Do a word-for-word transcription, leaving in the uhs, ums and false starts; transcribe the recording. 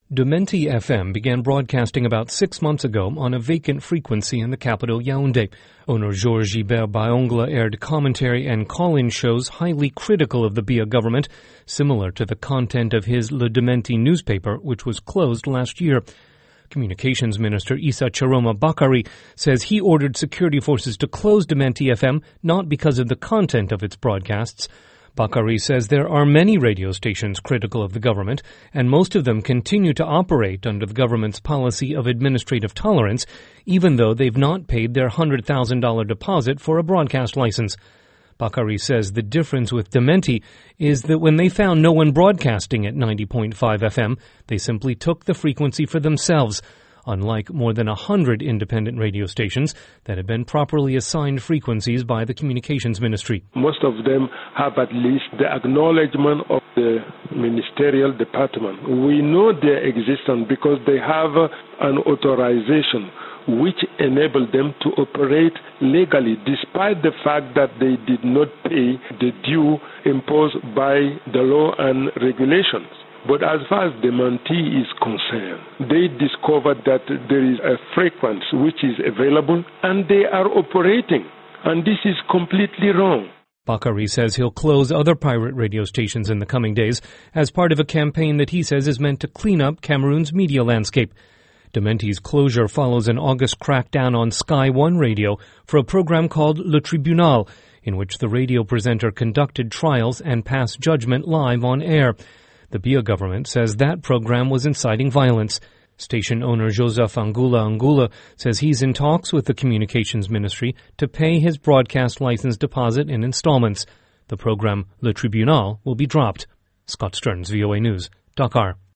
Dementi F M began broadcasting about six months ago on a vacant frequency in the capital Yaoundé. Owner Georges Gilbert Baongla aired commentary and call-in shows highly critical of the Biya government, similar to the content of his Le Dementi newspaper, which was closed last year. Communications Minister Issa Chiroma Bakary says he ordered security forces to close Dementi F M not because of the content of its broadcasts. Bakary says there are many radio stations critical of the government, and most of them continue to operate under the government's policy of administrative tolerance, even though they've not paid their one hundred thousand dollars deposit for a broadcast license. Bakary says the difference with Dementi is that when they found no one broadcasting at ninety point five F M, they simply took the frequency for themselves, unlike more than one hundred independent radio stations that have been properly assigned frequencies by the Communications Ministry. Most of them have at least the acknowledgement of the ministerial department. We know their existence because they have an authorization which enabled them to operate legally, despite the fact that they did not pay the due imposed by the law and regulations. But as far as Dementi is concerned, they discovered that there is a frequency which is available and they are operating. And this is completely wrong. Bakary says he'll close other pirate radio stations in the coming days as part of a campaign that he says is meant to clean up Cameroon's media landscape. Dementi's closure follows an August crackdown on Sky One Radio for a program called Le Tribunal, in which the radio presenter conducted trials and passed judgment live on air. The Biya government says that program was inciting violence. Station owner Joseph Angula Angula says he's in talks with the Communications Ministry to pay his broadcast license deposit in installments. The program Le Tribunal will be dropped. Scott Stearns, V O A News, Dakar.